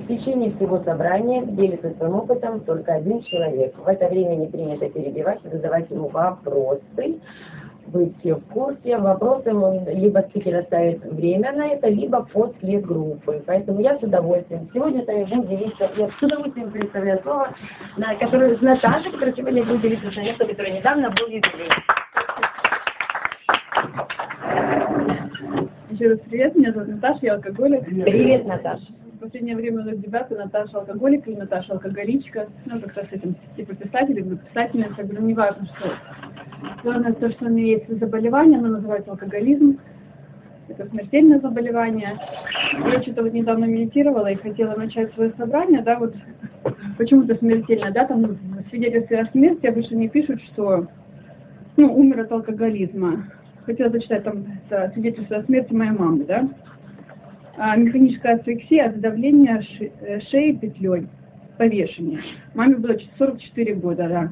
течение всего собрания делится своим опытом только один человек. В это время не принято перебивать и задавать ему вопросы. Вы все в курсе, вопросы либо спикер оставит время на это, либо после группы. Поэтому я с удовольствием. Сегодня-то я буду делиться, я с удовольствием представляю слово, Наташа, которая сегодня будет делиться с место, которое недавно был юбилей. Еще раз привет, меня зовут Наташа, я алкоголик. Привет, Наташа. В последнее время у нас дебаты Наташа алкоголик или Наташа алкоголичка. Ну, как раз с этим типа писатель или писательница, я говорю, неважно, что. Главное то, что у меня есть заболевание, оно называется алкоголизм. Это смертельное заболевание. Я что-то вот недавно медитировала и хотела начать свое собрание, да, вот почему-то смертельно, да, там в свидетельстве о смерти обычно не пишут, что, ну, умер от алкоголизма. Хотела зачитать там свидетельство о смерти моей мамы, да. Механическая асфиксия от давления шеи петлей, повешение. Маме было 44 года, да.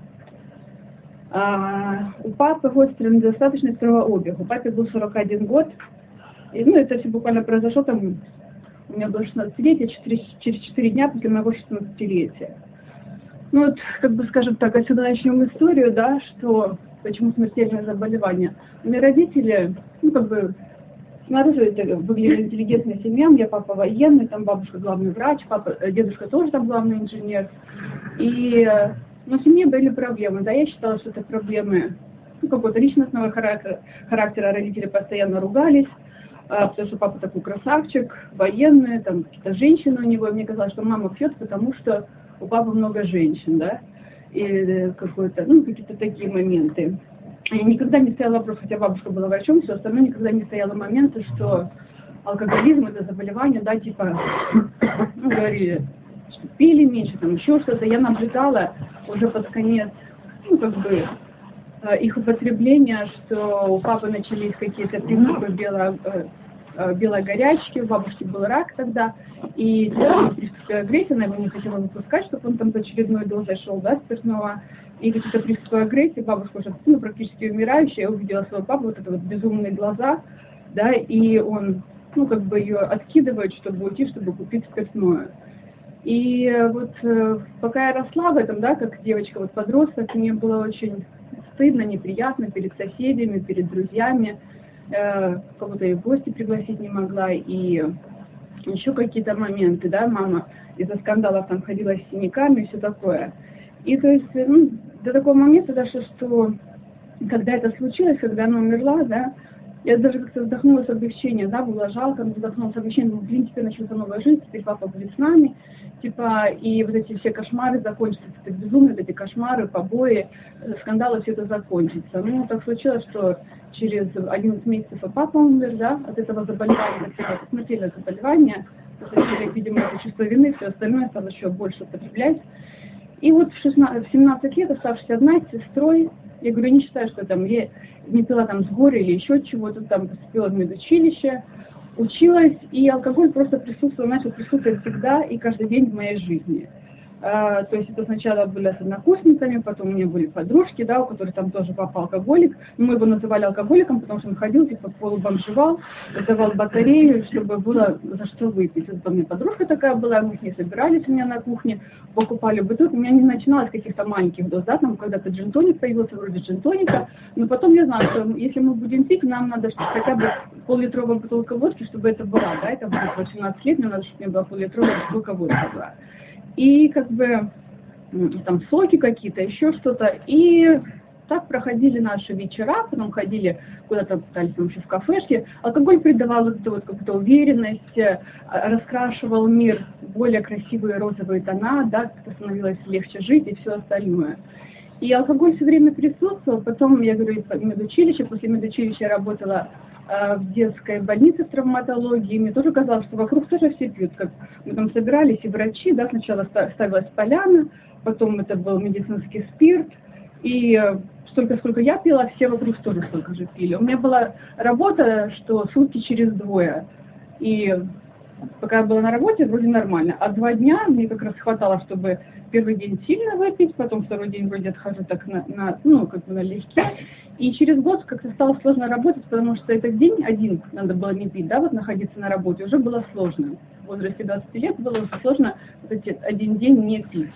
У папы острый недостаточный кровообег. У папы был 41 год. И, ну, это все буквально произошло там, у меня было 16-летие, через 4 дня после моего 16-летия. Ну вот, как бы, скажем так, отсюда начнем историю, да, что, почему смертельное заболевание. У меня родители, ну, как бы, снаружи это выглядели интеллигентная семья, у меня папа военный, там бабушка главный врач, дедушка тоже там главный инженер. И, ну, в семье были проблемы, да, я считала, что это проблемы, ну, какого-то личностного характера, родители постоянно ругались, потому что папа такой красавчик, военный, там какие-то женщины у него, и мне казалось, что мама пьет, потому что у папы много женщин, да, и какой-то, ну, какие-то такие моменты. И никогда не стоял вопрос, хотя бабушка была врачом, все остальное никогда не стояло момента, что алкоголизм это заболевание, да, типа, ну, говорили, что пили меньше, там еще что-то. Я наблюдала уже под конец, ну, как бы, их употребления, что у папы начались какие-то приступы белой горячки, у бабушки был рак тогда, и приступы агрессии, она его не хотела выпускать, чтобы он там с очередной дозой шел, да, спиртного. И какие-то приступы агрессии, бабушка уже, ну, практически умирающая, я увидела своего папу, вот это вот безумные глаза, да, и он, ну, как бы ее откидывает, чтобы уйти, чтобы купить спиртное. И вот пока я росла в этом, да, как девочка, вот подросток, мне было очень стыдно, неприятно перед соседями, перед друзьями, кого-то и в гости пригласить не могла, и еще какие-то моменты, да, мама из-за скандалов там ходила с синяками и все такое. И то есть, ну, до такого момента дошло, что когда это случилось, когда она умерла, да, я даже как-то вздохнула с облегчением, да, было жалко, но вздохнула с облегчением, ну, блин, теперь начнется новая жизнь, теперь папа будет с нами, типа, и вот эти все кошмары закончатся, это безумие, вот эти кошмары, побои, скандалы, все это закончится. Ну, так случилось, что через 11 месяцев папа умер, да, от этого заболевания, от смертельного заболевания, человек, видимо, это чувство вины, все остальное стало еще больше употреблять. И вот в 17 лет, оставшись одна с сестрой, я говорю, не считаю, что там я не пила там с горя или еще чего-то, там поступила в медучилище, училась, и алкоголь просто начал присутствовать всегда и каждый день в моей жизни. То есть это сначала были с однокурсниками, потом у меня были подружки, да, у которых там тоже папа алкоголик. Мы его называли алкоголиком, потому что он ходил, типа, полубомжевал, давал батарею, чтобы было за что выпить. Вот у меня подружка такая была, мы с ней собирались у меня на кухне, покупали бутылку. У меня не начиналось каких-то маленьких доз, да, там когда-то джин-тоник появился, вроде джин-тоника, но потом я знала, что если мы будем пить, нам надо хотя бы пол-литровая бутылка водки, чтобы это была, да, это будет 18 лет, мне надо, чтобы у меня была пол-литровая бутылка водки была. И как бы там соки какие-то, еще что-то. И так проходили наши вечера, потом ходили куда-то, пытались там еще в кафешке. Алкоголь придавал вот эту вот какую-то уверенность, раскрашивал мир в более красивые розовые тона, да, как-то становилось легче жить и все остальное. И алкоголь все время присутствовал. Потом, я говорю, медучилище, после медучилища я работала в детской больнице в травматологии, мне тоже казалось, что вокруг тоже все пьют. Как мы там собирались, и врачи, да, сначала ставилась поляна, потом это был медицинский спирт, и столько, сколько я пила, все вокруг тоже столько же пили. У меня была работа, что сутки через двое, и пока я была на работе, вроде нормально. А 2 дня мне как раз хватало, чтобы первый день сильно выпить, потом второй день вроде отхожу так налегке. И через год как-то стало сложно работать, потому что этот день один надо было не пить, да, вот находиться на работе уже было сложно. В возрасте 20 лет было уже сложно вот этот один день не пить.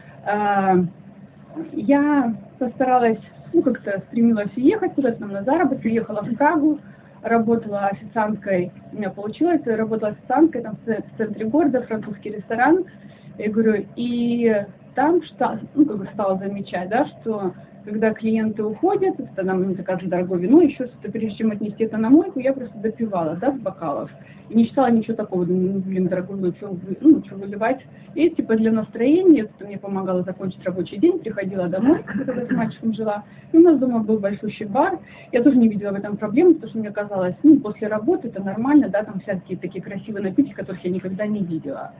Я постаралась, как-то стремилась уехать куда-то там на заработки, уехала в Прагу, работала официанткой, у меня получилось, работала официанткой там в центре города, французский ресторан, я говорю, и там стала замечать, да, что когда клиенты уходят, это нам заказывают дорогое вино, еще что-то, прежде чем отнести это на мойку, я просто допивала, да, с бокалов. И не считала ничего такого, думаю, дорогой, что выливать. И для настроения, это мне помогало закончить рабочий день, приходила домой, когда с мальчиком жила. И у нас дома был большущий бар. Я тоже не видела в этом проблемы, потому что мне казалось, после работы это нормально, да, там всякие такие красивые напитки, которых я никогда не видела.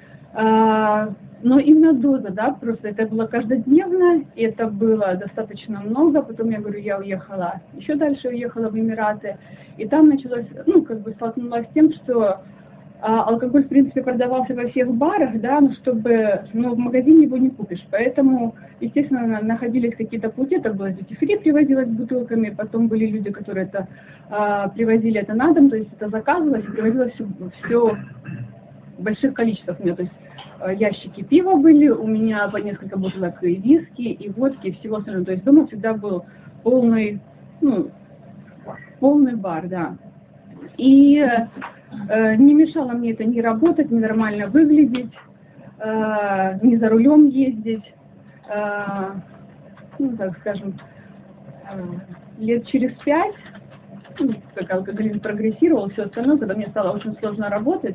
Но именно доза, да, просто это было каждодневно, и это было достаточно много. Потом я уехала, еще дальше уехала в Эмираты, и там началось, столкнулась с тем, что алкоголь, в принципе, продавался во всех барах, да, но в магазине его не купишь. Поэтому, естественно, находились какие-то пути, это было дьюти-фри, привозилось бутылками, потом были люди, которые это привозили это на дом, то есть это заказывалось, и привозилось все в больших количествах. У меня, то есть, ящики пива были, у меня по несколько бутылок и виски, и водки, и всего остального. То есть дома всегда был полный бар, да. И не мешало мне это ни работать, ни нормально выглядеть, ни за рулем ездить. Так скажем, лет через 5, как алкоголизм прогрессировал, все остальное, когда мне стало очень сложно работать,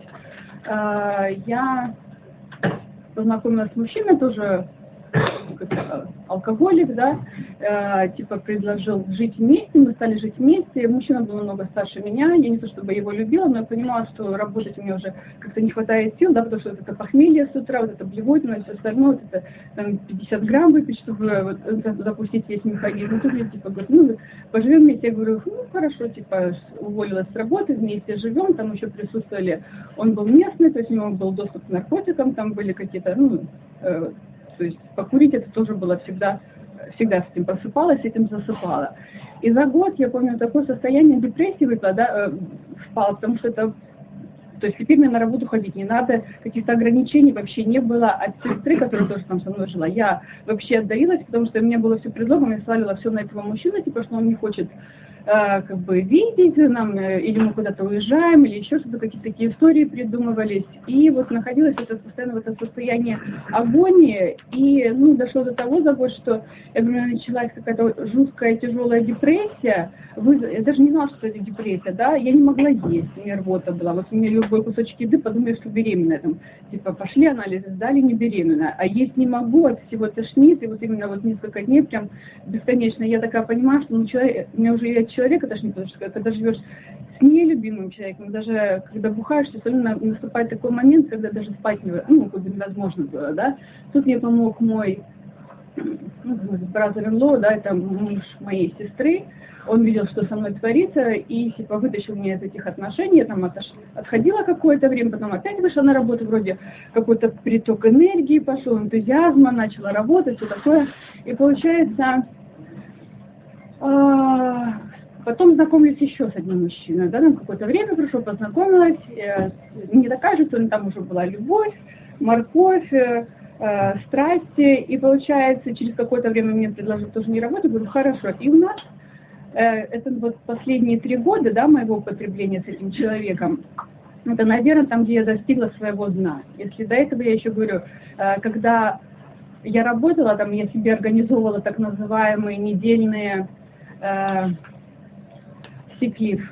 я познакомилась с мужчиной, тоже алкоголик, да, предложил жить вместе, мы стали жить вместе, мужчина был намного старше меня, я не то чтобы его любила, но я понимала, что работать у меня уже как-то не хватает сил, да, потому что вот это похмелье с утра, вот это блевотина, все остальное, вот это там 50 грамм выпить, чтобы запустить весь механизм. Тут я говорю, поживем вместе, я говорю, хорошо, уволилась с работы, вместе живем, там еще присутствовали, он был местный, то есть у него был доступ к наркотикам, там были какие-то, то есть покурить это тоже было всегда с этим просыпалась, с этим засыпала. И за год, я помню, такое состояние депрессии выпало, да, впало, потому что это, то есть теперь мне на работу ходить не надо, каких-то ограничений вообще не было от сестры, которая тоже там со мной жила. Я вообще отдаилась, потому что у меня было все предлогом, я свалила все на этого мужчину, что он не хочет видеть нам, или мы куда-то уезжаем, или еще что-то, какие-то такие истории придумывались. И вот находилась постоянно в этом состоянии агонии, и дошло до того за год, что я говорю, началась какая-то жуткая, тяжелая депрессия. Я даже не знала, что это депрессия, да, я не могла есть, у меня рвота была. Вот у меня любой кусочек еды, подумали, что беременная. Там, пошли анализы, сдали, не беременная. А есть не могу, от всего тошнит, и вот именно несколько дней прям бесконечно. Я такая понимаю, что меня уже человека тошнит, потому что когда живешь с нелюбимым человеком, даже когда бухаешь, все равно наступает такой момент, когда даже спать невозможно было, да. Тут мне помог мой brother-in-law, да, это муж моей сестры. Он видел, что со мной творится, и вытащил меня из этих отношений. Я там отходила какое-то время, потом опять вышла на работу, вроде какой-то приток энергии пошел, энтузиазма, начала работать, все такое. И получается, потом знакомились еще с одним мужчиной, да, там какое-то время прошло, познакомилась, не такая же, там уже была любовь, морковь, страсти, и получается, через какое-то время мне предложил тоже не работать, говорю, хорошо, и у нас, это вот последние 3 года, да, моего употребления с этим человеком, это, наверное, там, где я достигла своего дна. Если до этого, я еще говорю, когда я работала, там, я себе организовывала так называемые недельные сиклиф,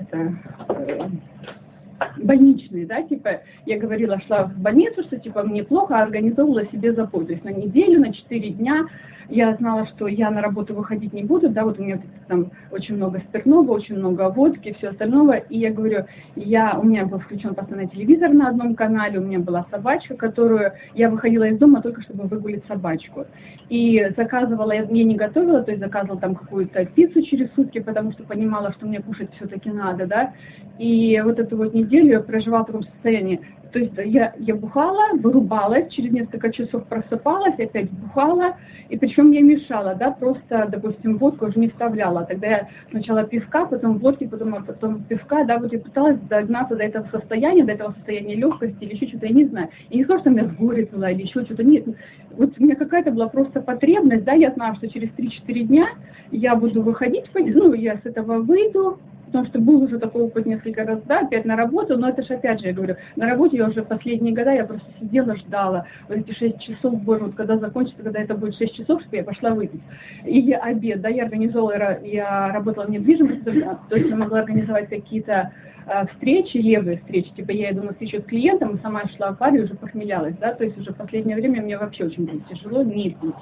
больничные, да, я говорила, шла в больницу, что, мне плохо, а организовывала себе запой, то есть на неделю, на 4 дня, я знала, что я на работу выходить не буду, да, вот у меня там очень много спиртного, очень много водки, все остального, и я говорю, у меня был включен постоянно телевизор на одном канале, у меня была собачка, которую я выходила из дома только чтобы выгулить собачку, и заказывала, я не готовила, то есть заказывала там какую-то пиццу через сутки, потому что понимала, что мне кушать все-таки надо, да, и вот эту вот неделю неделю я проживала в таком состоянии. То есть я бухала, вырубалась, через несколько часов просыпалась, опять бухала, и причем я мешала, да, просто, допустим, водку уже не вставляла. Тогда я сначала пивка, потом водки, потом пивка, да, вот я пыталась догнаться до этого состояния легкости или еще что-то, я не знаю. И не то, что меня с горя пила или еще что-то, нет. Вот у меня какая-то была просто потребность, да, я знала, что через 3-4 дня я буду выходить, ну, я с этого выйду, потому что был уже такой опыт несколько раз, да, опять на работу, но это же опять же, я говорю, на работе я уже последние года, я просто сидела, ждала, вот эти 6 часов, боже, вот когда закончится, когда это будет 6 часов, чтобы я пошла выпить. И обед, да, я организовала, я работала в недвижимости, то есть я могла организовать какие-то встречи, левые встречи, типа я иду на встречу с клиентом, и сама шла в паре, уже похмелялась, да, то есть уже в последнее время мне вообще очень было тяжело не пить.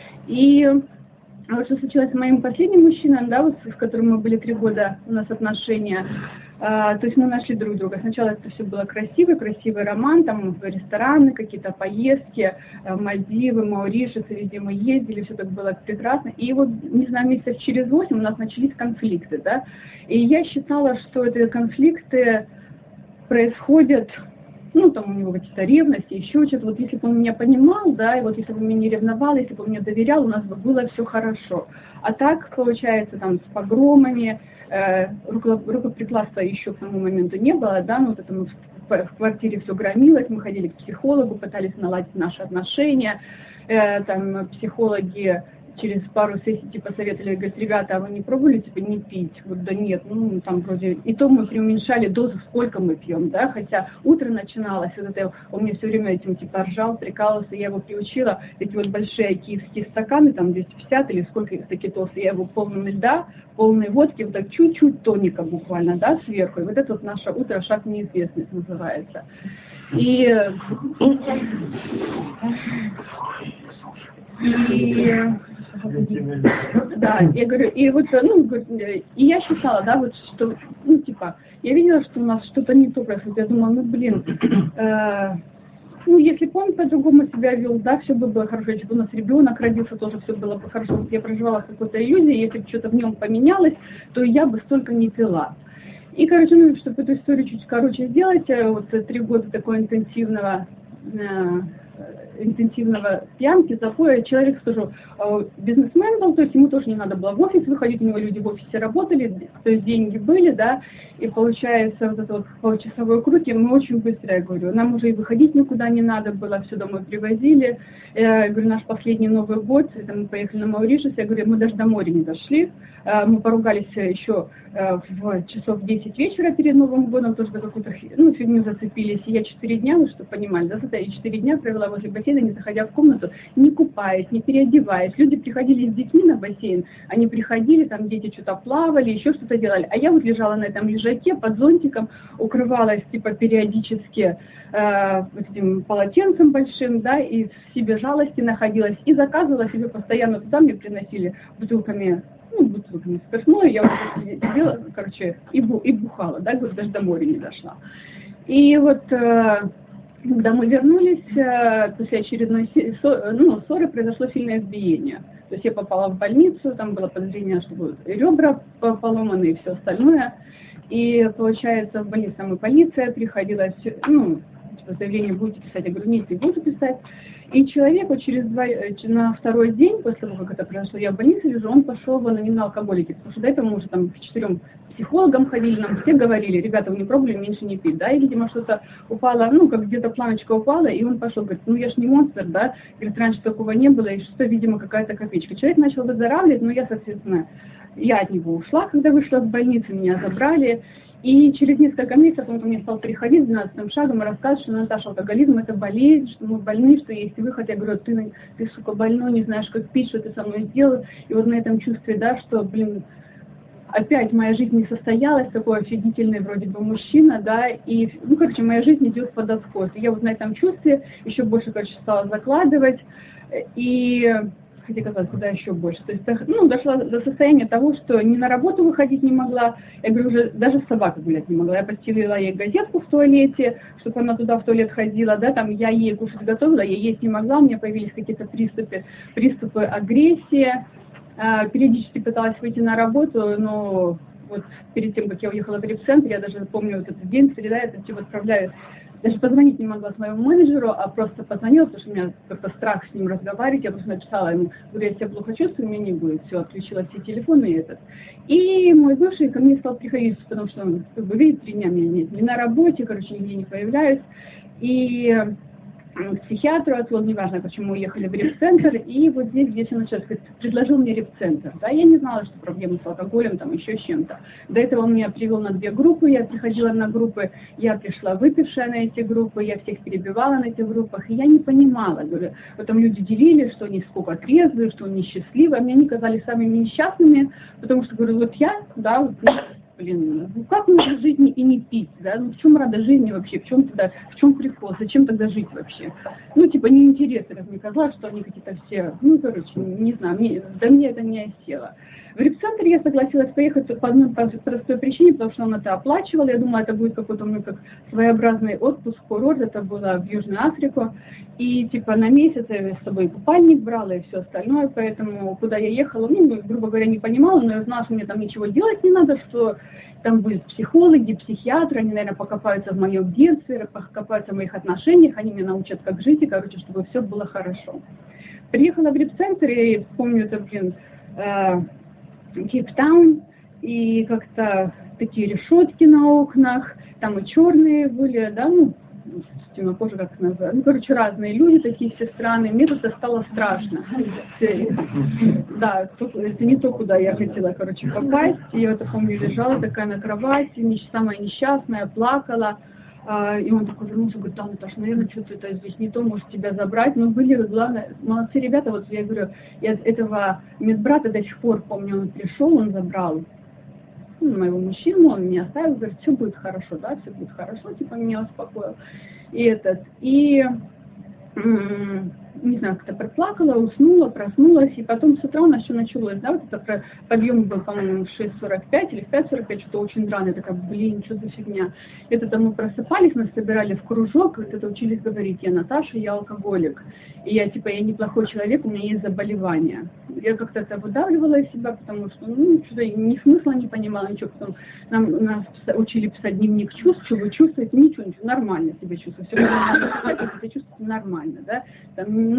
И вот что случилось с моим последним мужчиной, да, вот, с которым мы были 3 года, у нас отношения, то есть мы нашли друг друга. Сначала это все было красивый роман, там рестораны, какие-то поездки, Мальдивы, Мауришисы, везде мы ездили, все так было прекрасно. И вот, не знаю, месяцев через 8 у нас начались конфликты, да, и я считала, что эти конфликты происходят, ну, там у него какие-то ревности, еще что-то. Вот если бы он меня понимал, да, и вот если бы он меня не ревновал, если бы он мне доверял, у нас бы было все хорошо. А так, получается, там, с погромами, рукоприкладства еще к тому моменту не было, да, но вот это мы в квартире все громилось, мы ходили к психологу, пытались наладить наши отношения, там, психологи через пару сессий типа советовали, говорят, ребята, а вы не пробовали типа не пить? Вот да нет, ну там вроде, и то мы преуменьшали дозу, сколько мы пьем, да, хотя утро начиналось, вот это, он мне все время этим типа ржал, прикалывался, я его приучила, эти вот большие киевские стаканы, там 250 или сколько их такие толстые, я его полный льда, полной водки, вот так чуть-чуть тоника буквально, да, сверху, и вот это вот наше утро, шаг в неизвестность называется. И да, я говорю, и вот, ну, и я считала, да, вот, что, ну, типа, я видела, что у нас что-то не то происходит, я думала, ну, блин, ну, если бы он по-другому себя вел, да, все бы было хорошо, если бы у нас ребенок родился, тоже все было бы хорошо, вот я проживала в какой-то иллюзии, если бы что-то в нем поменялось, то я бы столько не пила. И, короче, ну, чтобы эту историю чуть короче сделать, вот 3 года такого интенсивного пьянки, запоя, человек, скажу, бизнесмен был, то есть ему тоже не надо было в офис выходить, у него люди в офисе работали, то есть деньги были, да, и получается вот это вот получасовой круг, и мы очень быстро, я говорю, нам уже и выходить никуда не надо было, все домой привозили, я говорю, наш последний Новый год, это мы поехали на Мауришес, я говорю, мы даже до моря не дошли, мы поругались еще в часов 10 вечера перед Новым годом, тоже за какую-то фигню зацепились, и я 4 дня, ну, чтобы понимали, да, я 4 дня провела возле бассейна, не заходя в комнату, не купаясь, не переодеваясь. Люди приходили с детьми на бассейн, они приходили, там дети что-то плавали, еще что-то делали. А я вот лежала на этом лежаке под зонтиком, укрывалась типа периодически этим полотенцем большим, да, и в себе жалости находилась, и заказывала себе постоянно, туда мне приносили бутылками спиртное, я вот сидела, короче, и бухала, да, даже до моря не дошла. И вот когда мы вернулись, после очередной ссоры произошло сильное избиение. То есть я попала в больницу, там было подозрение, что будут ребра поломаны и все остальное. И получается, в больнице там и полиция приходила, заявление будете писать, я говорю, нет, не буду писать. И человек вот на 2-й день, после того, как это произошло, я в больнице лежу, он пошел в анонимные алкоголики, потому что до этого мы уже там к 4 психологам ходили, нам все говорили, ребята, вы не пробовали, меньше не пить, да, и, видимо, что-то упало, как где-то планочка упала, и он пошел, говорит, я ж не монстр, да, говорит, раньше такого не было, и что-то, видимо, какая-то копеечка. Человек начал выздоравливать, но я, соответственно, я от него ушла, когда вышла с больницы, меня забрали. И через несколько месяцев он ко мне стал приходить с 12-м шагом и рассказывать, что Наташа, алкоголизм это болезнь, что мы больны, что есть выход. Я говорю, ты сука, больной, не знаешь, как пить, что ты со мной сделал. И вот на этом чувстве, да, что, опять моя жизнь не состоялась, такой офигительный вроде бы мужчина, да, и, моя жизнь идет под откос. И я вот на этом чувстве еще больше, стала закладывать, и... хотя казалось, куда еще больше. То есть, дошла до состояния того, что ни на работу выходить не могла, я говорю, уже даже с собакой гулять не могла. Я постелила ей газетку в туалете, чтобы она туда в туалет ходила, да, там я ей кушать готовила, я есть не могла, у меня появились какие-то приступы агрессии, периодически пыталась выйти на работу, но вот перед тем, как я уехала в репцентр, я даже помню вот этот день, среда, я это отправляю. Даже позвонить не могла своему менеджеру, а просто позвонила, потому что у меня как-то страх с ним разговаривать. Я просто написала ему, говорю, я себя плохо чувствую, меня не будет. Все, отключила все телефоны и этот. И мой бывший ко мне стал приходить, потому что он, как бы, видит, 3 дня меня нет. Не на работе, короче, нигде не появляюсь. И к психиатру отвел, неважно, почему уехали в репцентр, и вот здесь он начал сказать, предложил мне репцентр. Да, я не знала, что проблемы с алкоголем, там еще с чем-то. До этого он меня привел на 2 группы, я приходила на группы, я пришла выпившая на эти группы, я всех перебивала на этих группах, и я не понимала, говорю, потом люди делились, что они сколько трезвые, что они счастливы, а мне они казались самыми несчастными, потому что, говорю, вот я, да, вот, блин, ну как можно жить и не пить, да, ну в чем радость жизни вообще, в чем прикол, зачем тогда жить вообще? Ну, типа, неинтересно, как мне казалось, что они какие-то все, ну, короче, не знаю, до меня это не осело. В репцентр я согласилась поехать по одной простой причине, потому что он это оплачивал, я думала, это будет какой-то, ну, как своеобразный отпуск, курорт, это было в Южную Африку, и, типа, на месяц я с собой купальник брала и все остальное, поэтому, куда я ехала, ну, грубо говоря, не понимала, но я знала, что мне там ничего делать не надо, что там будут психологи, психиатры, они, наверное, покопаются в моем детстве, покопаются в моих отношениях, они меня научат, как жить, и, короче, чтобы все было хорошо. Приехала в репцентр, и помню, это, блин, Кейптаун, и как-то такие решетки на окнах, там и черные были, да, ну, темнокожие, как это называют, ну, короче, разные люди, такие все странные, мне тут стало страшно. Да, это не то, куда я хотела, короче, попасть, я это помню, лежала такая на кровати, самая несчастная, плакала, и он такой вернулся, говорит, там, Наташа, наверное, что-то это здесь не то, может тебя забрать, но были, главное, молодцы ребята, вот я говорю, я этого медбрата до сих пор помню, он пришел, он забрал моего мужчину, он меня оставил, говорит, все будет хорошо, да, все будет хорошо, типа меня успокоил. И не знаю, как-то проплакала, уснула, проснулась, и потом с утра у нас все началось, да, вот это подъем был, по-моему, в 6:45 или в 5:45, что-то очень рано, я такая, блин, что за фигня. Это там мы просыпались, мы собирали в кружок, вот это учились говорить, я Наташа, я алкоголик, и я, типа, я неплохой человек, у меня есть заболевание. Я как-то это выдавливала из себя, потому что, ну, что-то ни смысла не понимала, ничего, потом нас учили писать дневник чувств, что вы чувствуете, ничего, нормально себя чувствуете, все нормально, себя чувствуете нормально, да, там,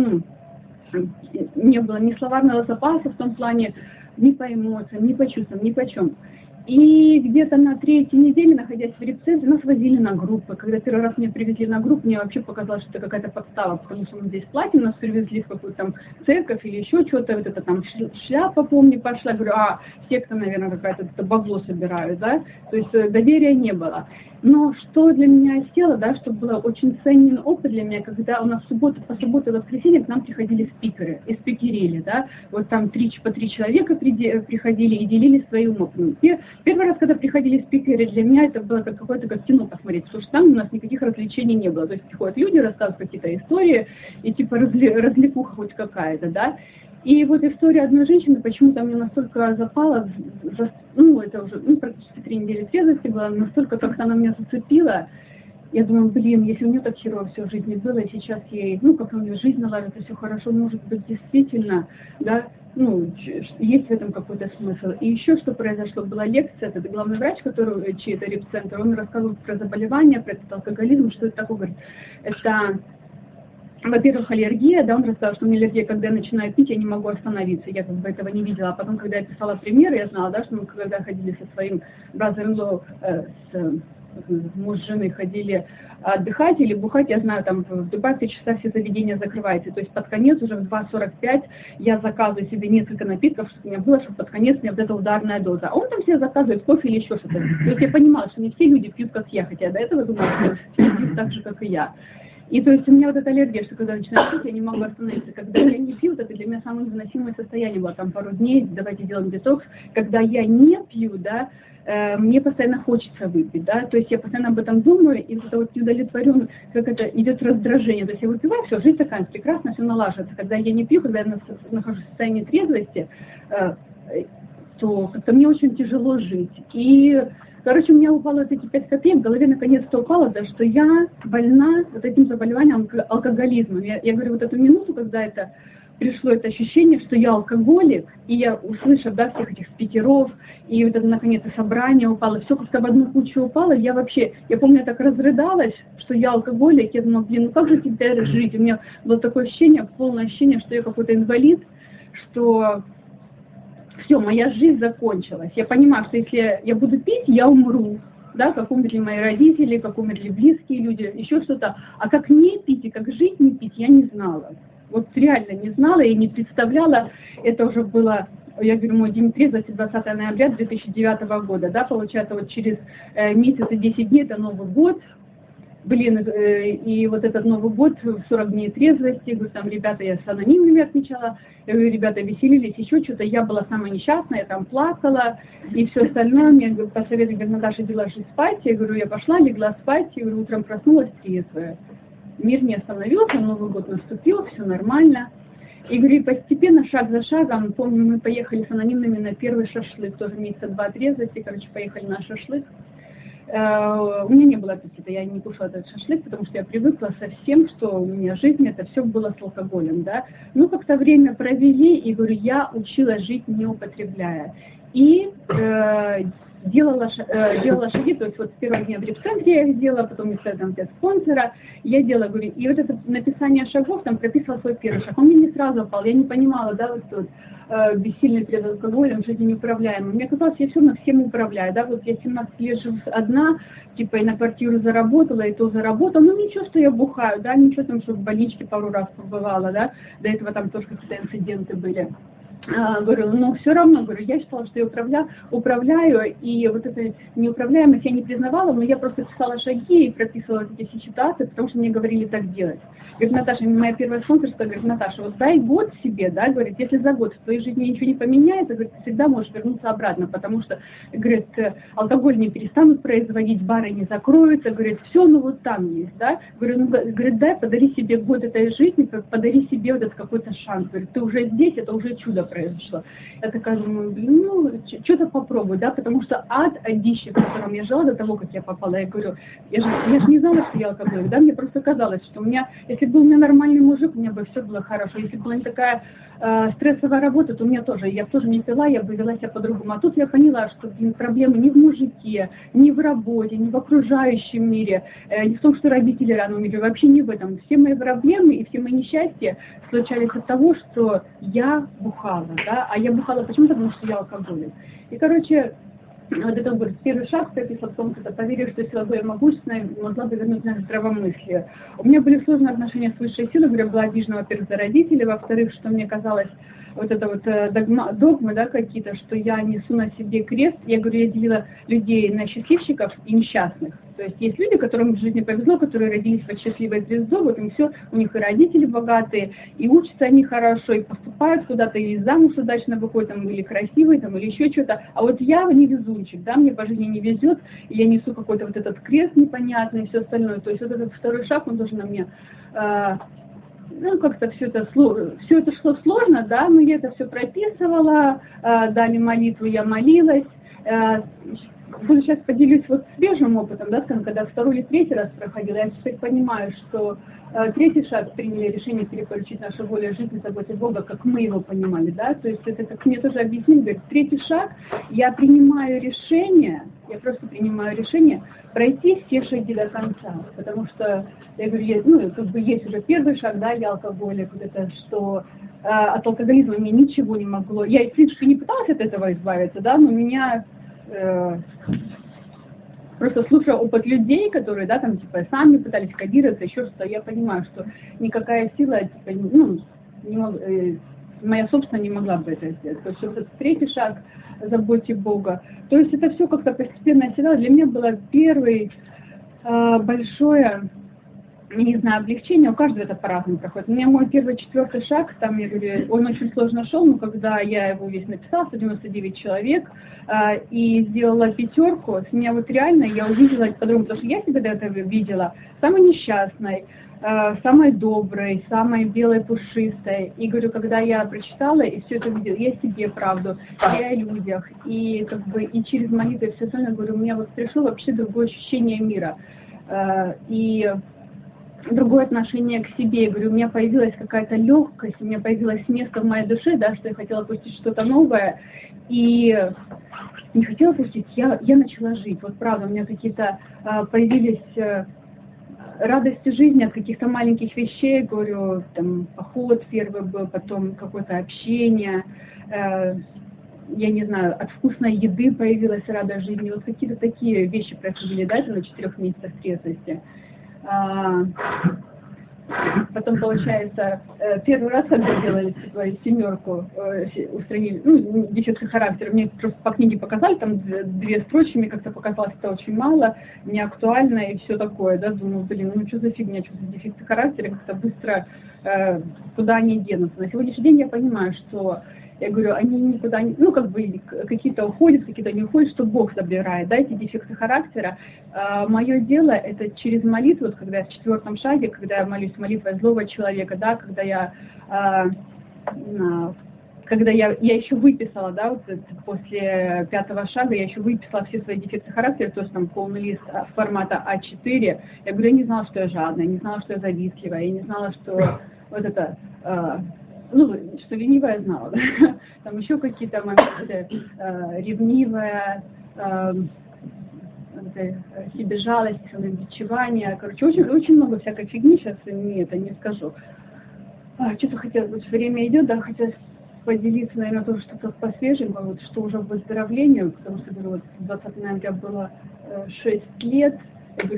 не было ни словарного запаса в том плане, ни по эмоциям, ни по чувствам, ни по чем. И где-то на 3-й неделе, находясь в репцентре, нас возили на группы. Когда первый раз меня привезли на группу, мне вообще показалось, что это какая-то подстава, потому что мы здесь платим, нас привезли в какую-то там церковь или еще что-то, вот это там шляпа, помню, пошла, говорю, секта, наверное, какая-то, это бабло собирают, да, то есть доверия не было. Но что для меня осело, да, что было очень ценный опыт для меня, когда у нас по субботу и воскресенье к нам приходили спикеры, и спикерили, да, вот там по 3 человека приходили и делились своим опытом. Первый раз, когда приходили спикеры, для меня это было как какое-то как кино посмотреть, потому что там у нас никаких развлечений не было. То есть приходят люди, рассказывают какие-то истории, и типа развлекуха хоть какая-то, да. И вот история одной женщины почему-то мне настолько запала, ну, это уже практически 3 недели трезвости была, настолько как-то она меня зацепила. Я думаю, блин, если у нее так херово все в жизни было, и сейчас ей, ну, как у нее жизнь наладится, все хорошо, может быть, действительно, да, ну, есть в этом какой-то смысл. И еще что произошло, была лекция, этот главный врач, чей это репцентр, он рассказывал про заболевания, про этот алкоголизм, что это такое, говорит, это... Во-первых, аллергия, да, он рассказал, что у меня аллергия, когда я начинаю пить, я не могу остановиться, я как бы этого не видела. А потом, когда я писала примеры, я знала, да, что мы когда ходили со своим brother-in-law, муж жены ходили отдыхать или бухать, я знаю, там в Дубае 3 часа все заведения закрываются, то есть под конец уже в 2:45 я заказываю себе несколько напитков, чтобы у меня было, чтобы под конец мне вот эта ударная доза. А он там себе заказывает кофе или еще что-то. То есть я понимала, что не все люди пьют, как я, хотя до этого думала, что все пьют так же, как и я. И то есть у меня вот эта аллергия, что когда я начинаю пить, я не могу остановиться. Когда я не пью, это для меня самое невыносимое состояние было, там пару дней, давайте делаем детокс. Когда я не пью, да, мне постоянно хочется выпить, да, то есть я постоянно об этом думаю, и вот это вот неудовлетворенно, как это идет раздражение, то есть я выпиваю, все, жизнь такая прекрасно, все налаживается. Когда я не пью, когда я нахожусь в состоянии трезвости, то как-то мне очень тяжело жить. И, короче, у меня упало вот эти 5 копеек, в голове наконец-то упало, да, что я больна вот этим заболеванием алкоголизмом. Я говорю, вот эту минуту, когда это пришло это ощущение, что я алкоголик, и я, услышав, да, всех этих спикеров, и вот это, наконец-то, собрание упало, все как-то в одну кучу упало, я помню, я так разрыдалась, что я алкоголик, я думала, блин, ну как же теперь жить? У меня было такое ощущение, полное ощущение, что я какой-то инвалид, что все, моя жизнь закончилась. Я понимаю, что если я буду пить, я умру. Да, как умерли мои родители, как умерли близкие люди, еще что-то. А как не пить и как жить не пить, я не знала. Вот реально не знала и не представляла. Это уже было, я говорю, мой день трезвости 20 ноября 2009 года. Да, получается, вот через месяц и 10 дней это Новый год. Блин, и вот этот Новый год, 40 дней трезвости, говорю, там ребята, я с анонимными отмечала, я говорю, ребята веселились, еще что-то, я была самая несчастная, я там плакала, и все остальное, мне посоветовали, говорит, Наташа, иди ложись спать, я говорю, я пошла, легла спать, я говорю, утром проснулась трезвая. Мир не остановился, Новый год наступил, все нормально. И говорю, постепенно, шаг за шагом, помню, мы поехали с анонимными на первый шашлык, тоже месяца 2 трезвости, короче, поехали на шашлык. У меня не было аппетита, я не кушала этот шашлык, потому что я привыкла со всем, что у меня в жизни, это все было с алкоголем, да. Ну, как-то время провели, и говорю, я училась жить, не употребляя. И делала шаги, то есть вот с первого дня в репцентре я их делала, потом я там для спонсора, я делала, говорю, и вот это написание шагов, там прописывала свой первый шаг, он мне не сразу упал, я не понимала, да, вот тут, бессильный перед алкоголем, жизнь неуправляемая. Мне казалось, я все равно всем управляю, да, вот я 17 лет живу одна, типа и на квартиру заработала, и то заработала, ну ничего, что я бухаю, да, ничего там, что в больничке пару раз побывала, да, до этого там тоже какие-то инциденты были. Говорю, но все равно, говорю, я считала, что я управляю, и вот эту неуправляемость я не признавала, но я просто писала шаги и прописывала эти все ситуации, потому что мне говорили так делать. Говорит, Наташа, моя первая спонсорка, говорит, Наташа, вот дай год себе, да, говорит, если за год в твоей жизни ничего не поменяется, говорит, ты всегда можешь вернуться обратно, потому что, говорит, алкоголь не перестанут производить, бары не закроются, говорит, все, ну вот там есть, да, говорю, ну, говорит, дай, подари себе год этой жизни, подари себе вот этот какой-то шанс, говорит, ты уже здесь, это уже чудо произошло. Я такая думаю, блин, ну, что-то попробую, да, потому что адище, в котором я жила до того, как я попала, я говорю, я же не знала, что я алкоголик, да, мне просто казалось, что у меня, если был у меня нормальный мужик, у меня бы все было хорошо, если была не такая стрессовая работа, то у меня тоже, я тоже не пила, я бы вела себя по-другому, а тут я поняла, что, блин, проблемы не в мужике, не в работе, не в окружающем мире, не в том, что родители рано умерли, вообще не в этом, все мои проблемы и все мои несчастья случались от того, что я бухала, да, а я бухала почему-то, потому что я алкоголик. И, короче, вот это говорит, первый шаг прописал в том, что поверив, что сила более могущественная, могла бы вернуть нас здравомыслие. У меня были сложные отношения с высшей силой, говорю, была обижена, во-первых, за родителей, во-вторых, что мне казалось, вот это вот догмы, да, какие-то, что я несу на себе крест. Я говорю, я делила людей на счастливчиков и несчастных. То есть есть люди, которым в жизни повезло, которые родились под счастливой звездой, вот им все, у них и родители богатые, и учатся они хорошо, и поступают куда-то, или замуж удачно выходят, там, или красивые, там, или еще что-то. А вот я невезунчик, да, мне по жизни не везет, и я несу какой-то вот этот крест непонятный и все остальное. То есть вот этот второй шаг, он тоже на мне... ну, как-то все это шло сложно, да, но я это все прописывала, дали молитву, я молилась. Буду сейчас поделюсь вот свежим опытом, да, скажем, когда второй или третий раз проходила, я теперь понимаю, что третий шаг приняли решение переключить нашу волю жизни, заботе Бога, как мы его понимали, да, то есть это как мне тоже объяснили, говорит, третий шаг, я принимаю решение, я просто принимаю решение пройти все шаги до конца, потому что, я говорю, ну, как бы есть уже первый шаг, да, я алкоголик, вот это, что от алкоголизма мне ничего не могло, я, в принципе, не пыталась от этого избавиться, да, но меня... просто слушая опыт людей, которые, да, там, типа, сами пытались кодироваться, еще что-то, я понимаю, что никакая сила, типа, ну, моя собственная не могла бы это сделать. То есть вот этот третий шаг «Заботьте Бога». То есть это все как-то постепенно оседало. Для меня было первое большое, не знаю, облегчение, у каждого это по-разному проходит. У меня мой первый, четвертый шаг, там, я говорю, он очень сложно шел, но когда я его весь написала, 199 человек, и сделала 5, с меня вот реально, я увидела по-другому, потому что я себя до этого видела самой несчастной, самой доброй, самой белой, пушистой. И говорю, когда я прочитала и все это видела, я себе правду, и о людях, и как бы и через молитву, и все остальное, говорю, у меня вот пришло вообще другое ощущение мира. И другое отношение к себе. Я говорю, у меня появилась какая-то легкость, у меня появилось место в моей душе, да, что я хотела пустить что-то новое. И не хотела пустить, я начала жить. Вот правда, у меня какие-то появились радости жизни от каких-то маленьких вещей, говорю, там, поход первый был, потом какое-то общение, я не знаю, от вкусной еды появилась радость жизни. Вот какие-то такие вещи происходили, да, это на 4 месяцах трезвости. Потом, получается, первый раз, когда делали типа, семерку, устранили, ну, дефекты характера, мне просто по книге показали, там 2 строчки, мне как-то показалось, это очень мало, не актуально и все такое, да, думаю, блин, ну что за фигня, что за дефекты характера, как-то быстро, куда они денутся. На сегодняшний день я понимаю, что, я говорю, они никуда не, ну, как бы, какие-то уходят, какие-то не уходят, что Бог забирает, да, эти дефекты характера. Мое дело, это через молитву, вот, когда я в 4-м шаге, когда я молюсь молитвой злого человека, да, когда я еще выписала, да, вот после 5-го шага я еще выписала все свои дефекты характера, то есть там полный лист формата А4. Я говорю, я не знала, что я жадная, не знала, что я завистливая, я не знала, что вот это... ну, что ленивая знала, да? Там еще какие-то моменты, ревнивая, себе жалость, самобичевание, короче, очень много всякой фигни, сейчас не скажу. Что-то хотелось, вот время идет, да, хотелось поделиться, наверное, тоже что-то посвеженькое, вот, что уже в выздоровлении, потому что, говорю, вот 20 ноября было 6 лет, я говорю,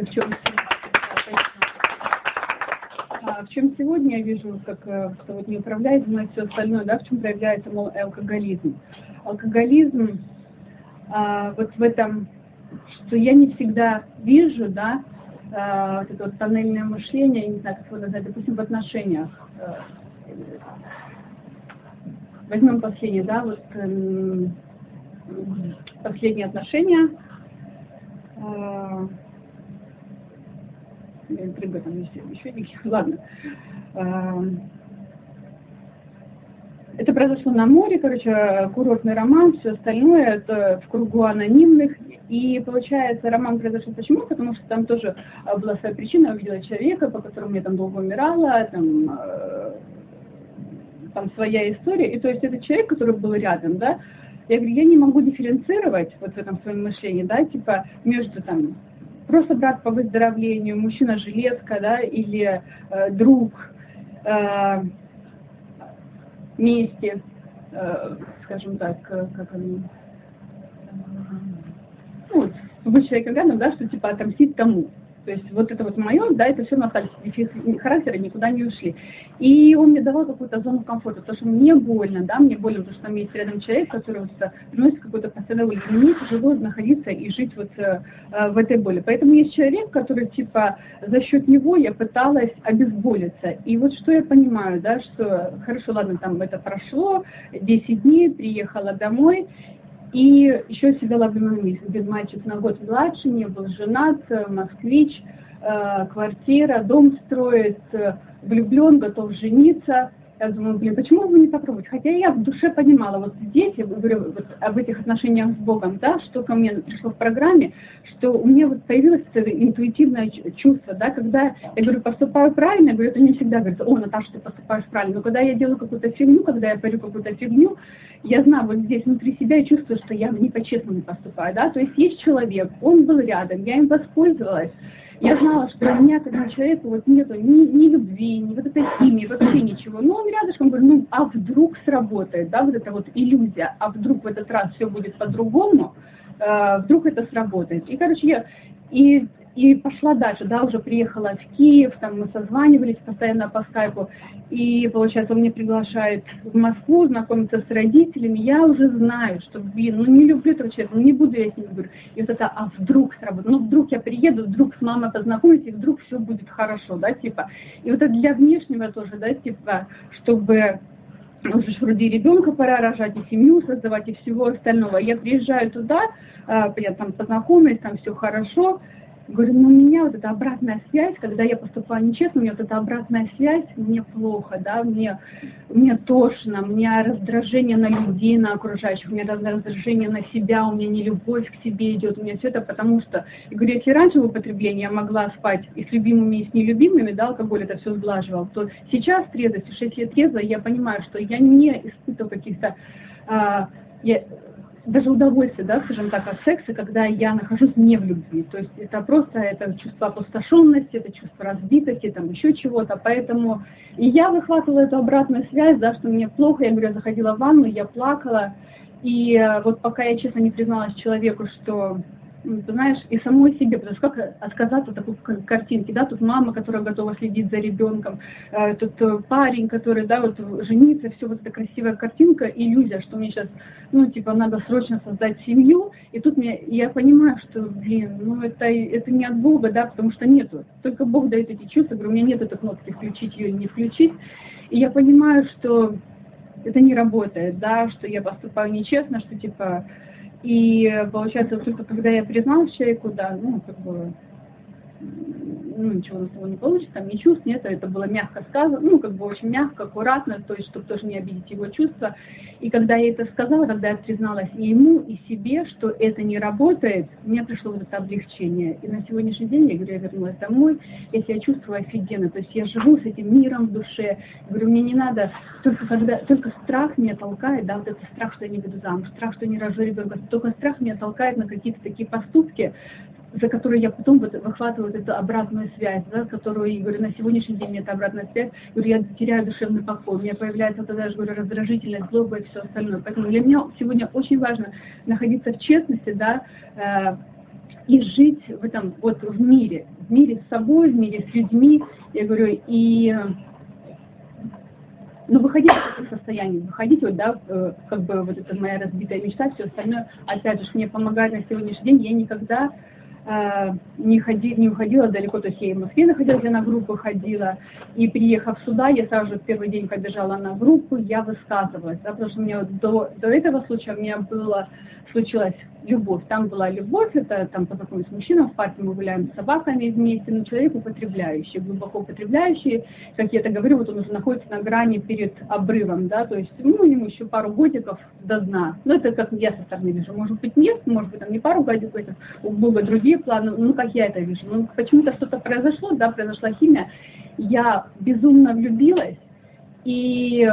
в чем сегодня я вижу, как кто вот не управляет мной, все остальное, да, в чем проявляется, мол, алкоголизм. Алкоголизм вот в этом, что я не всегда вижу, да, вот это вот тоннельное мышление, я не знаю, как его назвать, допустим, в отношениях. Возьмем последнее, да, вот последние отношения. Интрига там еще никаких. Ладно. Это произошло на море, короче, курортный роман, все остальное, это в кругу анонимных. И получается, роман произошел почему? Потому что там тоже была своя причина, я увидела человека, по которому я там долго умирала, там своя история. И то есть этот человек, который был рядом, да, я говорю, я не могу дифференцировать вот в этом своем мышлении, да, типа между там просто брат по выздоровлению, мужчина-жилетка, да, или друг вместе, скажем так, как он, ну, быть человеком рядом, да, что типа отомстить тому. То есть вот это вот мое, да, это все остались, характеры никуда не ушли. И он мне давал какую-то зону комфорта, потому что мне больно, да, мне больно, потому что там есть рядом человек, который вот приносит какой-то постоянный боль. Мне тяжело находиться и жить вот в этой боли. Поэтому есть человек, который типа за счет него я пыталась обезболиться. И вот что я понимаю, да, что хорошо, ладно, там это прошло, 10 дней, приехала домой. И еще себя ловила без мальчик на год младше, не был женат, москвич, квартира, дом строит, влюблен, готов жениться. Я думаю, блин, почему бы не попробовать? Хотя я в душе понимала, вот здесь, я говорю вот об этих отношениях с Богом, да, что ко мне пришло в программе, что у меня вот появилось это интуитивное чувство, да, когда я говорю, поступаю правильно, я говорю, это не всегда говорит, о, Наташа, ты поступаешь правильно, но когда я делаю какую-то фигню, когда я парю какую-то фигню, я знаю, вот здесь внутри себя и чувствую, что я не по-честному поступаю, да, то есть есть человек, он был рядом, я им воспользовалась. Я знала, что у меня к этому человеку вот нету ни любви, ни вот этой химии, вообще ничего. Но он рядышком, говорю, ну а вдруг сработает, да, вот эта вот иллюзия, а вдруг в этот раз все будет по-другому, вдруг это сработает. И, короче, я и пошла дальше, да, уже приехала в Киев, там мы созванивались постоянно по скайпу, и, получается, он меня приглашает в Москву знакомиться с родителями, я уже знаю, что, блин, ну не люблю этого человека, ну не буду я с ним говорить. И вот это, а вдруг сработает, ну вдруг я приеду, вдруг с мамой познакомлюсь, и вдруг все будет хорошо, да, типа. И вот это для внешнего тоже, да, типа, чтобы... уже вроде ребенка пора рожать, и семью создавать, и всего остального. Я приезжаю туда, я там познакомилась, там все хорошо, Говорю, ну у меня вот эта обратная связь, когда я поступаю нечестно, у меня вот эта обратная связь, мне плохо, да, мне тошно, у меня раздражение на людей, на окружающих, у меня раздражение на себя, у меня нелюбовь к себе идет, у меня все это потому что, я говорю, если раньше в употреблении я могла спать и с любимыми, и с нелюбимыми, да, алкоголь это все сглаживал, то сейчас трезвость, 6 лет трезвая, я понимаю, что я не испытываю каких-то, даже удовольствие, да, скажем так, от секса, когда я нахожусь не в любви. То есть это просто это чувство опустошенности, это чувство разбитости, там еще чего-то. Поэтому и я выхватывала эту обратную связь, да, что мне плохо. Я говорю, я заходила в ванну, я плакала. И вот пока я честно не призналась человеку, что, ты знаешь, и самой себе, потому что как отказаться от такой картинки, да, тут мама, которая готова следить за ребенком, тут парень, который, да, вот женится, все вот эта красивая картинка, иллюзия, что мне сейчас, ну, типа, надо срочно создать семью, и тут я понимаю, что, блин, ну, это не от Бога, да, потому что нету, только Бог дает эти чувства, говорю, у меня нет этой кнопки включить ее или не включить, и я понимаю, что это не работает, да, что я поступаю нечестно, что, типа, и получается, только когда я призналась человеку, да, ну, как бы, ну, ничего у него не получится, там ни чувств нет, это было мягко сказано, ну, как бы очень мягко, аккуратно, то есть, чтобы тоже не обидеть его чувства. И когда я это сказала, когда я призналась и ему, и себе, что это не работает, мне пришло вот это облегчение. И на сегодняшний день, я говорю, я вернулась домой, я себя чувствую офигенно, то есть я живу с этим миром в душе. Я говорю, мне не надо, только страх меня толкает, да, вот этот страх, что я не выйду замуж, страх, что я не рожу ребенка, только страх меня толкает на какие-то такие поступки, за которые я потом выхватываю вот эту обратную связь, да, которую, я говорю, на сегодняшний день мне это обратная связь, говорю, я теряю душевный покой, у меня появляется тогда, я говорю, раздражительность, злоба и все остальное. Поэтому для меня сегодня очень важно находиться в честности, да, и жить в этом, вот в мире с собой, в мире с людьми, я говорю, и ну, выходить из этого состояния, выходить, вот, да, как бы вот это моя разбитая мечта, все остальное, опять же, мне помогает на сегодняшний день, я никогда не уходила далеко, то есть я и в Москве находилась, я на группы ходила, и приехав сюда, я сразу же в первый день побежала на группу, я высказывалась, да, потому что у меня до этого случая у меня случилась любовь, там была любовь, это там познакомились с мужчиной, в парке мы гуляем с собаками вместе, но человек употребляющий, глубоко употребляющий, как я это говорю, вот он уже находится на грани перед обрывом, да, то есть, ну, ему еще пару годиков до дна, но это как я со стороны вижу, может быть нет, может быть там не пару годиков, у Бога другие планы, ну, как я это вижу, ну, почему-то что-то произошло, да, произошла химия, я безумно влюбилась, и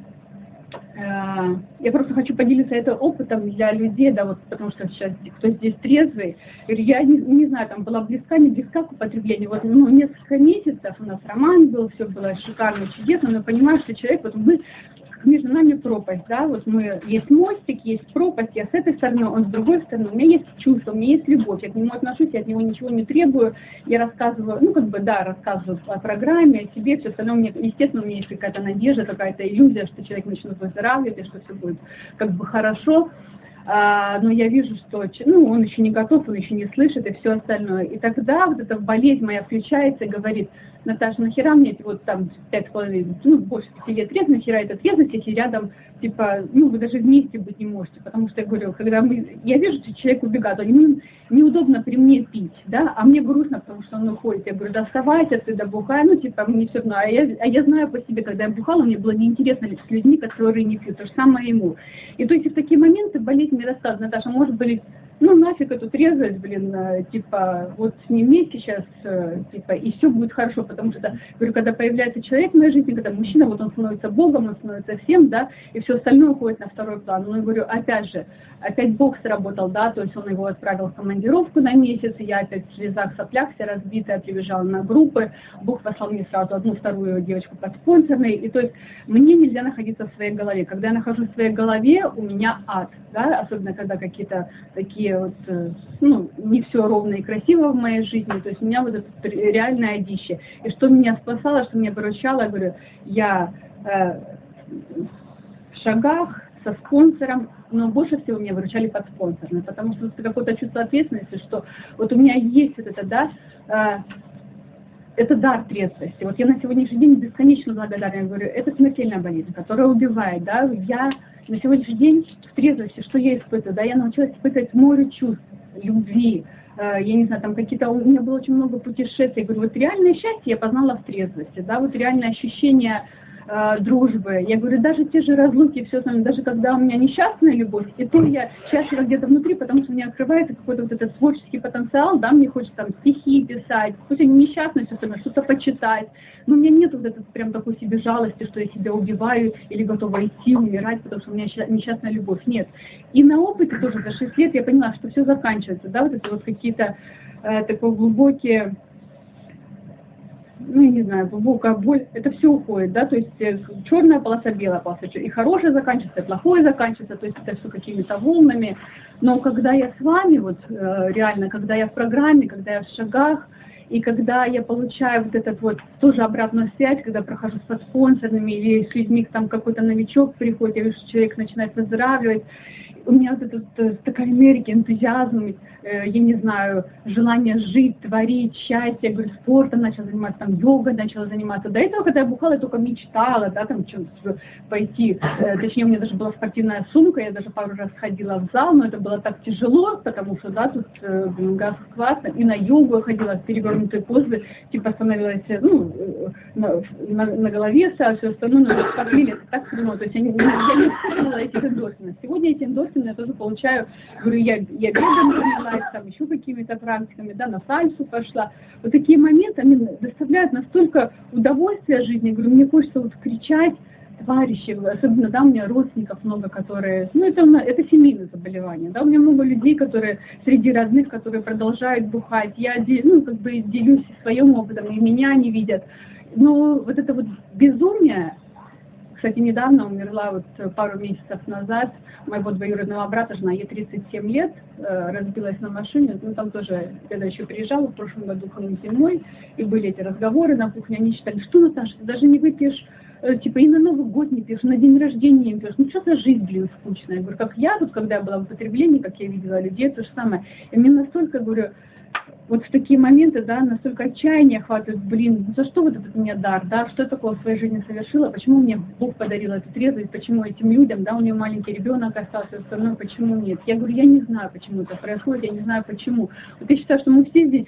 я просто хочу поделиться этим опытом для людей, да, вот, потому что сейчас кто здесь трезвый, я не знаю, там была близка, не близка к употреблению, вот, ну, несколько месяцев у нас роман был, все было шикарно, чудесно, но понимаю, что человек, вот мы, между нами пропасть, да, вот мы, есть мостик, есть пропасть, я с этой стороны, он с другой стороны, у меня есть чувство, у меня есть любовь, я к нему отношусь, я от него ничего не требую, я рассказываю, ну, как бы, да, рассказываю о программе, о себе, все остальное, мне, естественно, у меня есть какая-то надежда, какая-то иллюзия, что человек начнет выздоравливать, и что все будет, как бы, хорошо, но я вижу, что, ну, он еще не готов, он еще не слышит, и все остальное, и тогда вот эта болезнь моя включается и говорит: Наташа, нахера мне вот там 5,5, ну, больше 5 лет трезвость, нахера эта трезвость, если рядом, типа, ну, вы даже вместе быть не можете, потому что я говорю, когда я вижу, что человек убегает, ему неудобно при мне пить, да, а мне грустно, потому что он уходит, я говорю, да оставайся, ты да бухай, ну, типа, мне все равно, а я знаю по себе, когда я бухала, мне было неинтересно с людьми, которые не пьют, то же самое ему. И то есть в такие моменты болезнь мне рассказывает: Наташа, может быть, ну нафиг эту трезвость, блин, типа, вот с ним вместе сейчас, типа, и все будет хорошо, потому что, говорю, когда появляется человек в моей жизни, когда мужчина, вот он становится Богом, он становится всем, да, и все остальное уходит на второй план. Ну, я говорю, опять же, опять Бог сработал, да, то есть он его отправил в командировку на месяц, и я опять в слезах, соплях, вся разбитая, прибежала на группы, Бог послал мне сразу одну, вторую девочку под спонсорной, и то есть мне нельзя находиться в своей голове. Когда я нахожусь в своей голове, у меня ад, да, особенно когда какие-то такие вот, ну, не все ровно и красиво в моей жизни, то есть у меня вот это реальное одище. И что меня спасало, что меня выручало, я говорю, я в шагах со спонсором, но больше всего меня выручали подспонсорные, потому что это какое-то чувство ответственности, что вот у меня есть вот это, да, это дар трезвости. Вот я на сегодняшний день бесконечно благодарна, я говорю, это смертельная болезнь, которая убивает, да, я на сегодняшний день в трезвости, что я испытываю, да, я научилась испытывать море чувств, любви, я не знаю, там какие-то, у меня было очень много путешествий, я говорю, вот реальное счастье я познала в трезвости, да, вот реальное ощущение дружбы. Я говорю, даже те же разлуки, все остальное, даже когда у меня несчастная любовь, и то я счастлива где-то внутри, потому что у меня открывается какой-то вот этот творческий потенциал, да, мне хочется там стихи писать, пусть я несчастная, все остальное, что-то почитать, но у меня нет вот этой прям такой себе жалости, что я себя убиваю или готова идти, умирать, потому что у меня несчастная любовь. Нет. И на опыте тоже за 6 лет я поняла, что все заканчивается, да, вот это вот какие-то такие глубокие, ну, я не знаю, глубокая боль, это все уходит, да, то есть черная полоса, белая полоса, и хорошее заканчивается, и плохое заканчивается, то есть это все какими-то волнами, но когда я с вами, вот реально, когда я в программе, когда я в шагах, и когда я получаю вот этот вот тоже обратную связь, когда прохожу со спонсорами или с людьми, там какой-то новичок приходит, я вижу, что человек начинает выздоравливать, у меня вот эта такая энергия, энтузиазм, я не знаю, желание жить, творить, счастье, я говорю, спортом начала заниматься, там, йогой начала заниматься. До этого, когда я бухала, я только мечтала, да, там, что-то пойти, точнее, у меня даже была спортивная сумка, я даже пару раз ходила в зал, но это было так тяжело, потому что, да, тут газ классно, и на йогу я ходила, перевернутые позы, типа становилась, ну, на голове, все остальное, но как это так хреново, то есть я не испытывала этих эндорфинов. Сегодня эти эндорфины я тоже получаю, говорю, я бегом занялась, там еще какими-то практиками, да, на сальсу пошла. Вот такие моменты, они доставляют настолько удовольствия жизни, я говорю, мне хочется вот кричать, товарищи, особенно, да, у меня родственников много, которые, ну, это семейное заболевание, да, у меня много людей, которые среди родных, которые продолжают бухать, я, ну, как бы делюсь своим опытом, и меня не видят, но вот это вот безумие. Кстати, недавно умерла, вот пару месяцев назад, моего двоюродного брата, жена, ей 37 лет, разбилась на машине, ну там тоже, когда еще приезжала в прошлом году к ним зимой, и были эти разговоры на кухне, они считали, что, Наташа, ты даже не выпьешь, типа и на Новый год не пьешь, на день рождения не пьешь, ну что за жизнь, блин, скучная. Я говорю, как я тут, когда я была в употреблении, как я видела людей, то же самое. И мне настолько, говорю, вот в такие моменты, да, настолько отчаяния хватает, блин, за что вот этот мне дар, да, что я такого в своей жизни совершила, почему мне Бог подарил эту трезвость, почему этим людям, да, у нее маленький ребенок остался, остальное, почему нет. Я говорю, я не знаю, почему это происходит, я не знаю, почему. Вот я считаю, что мы все здесь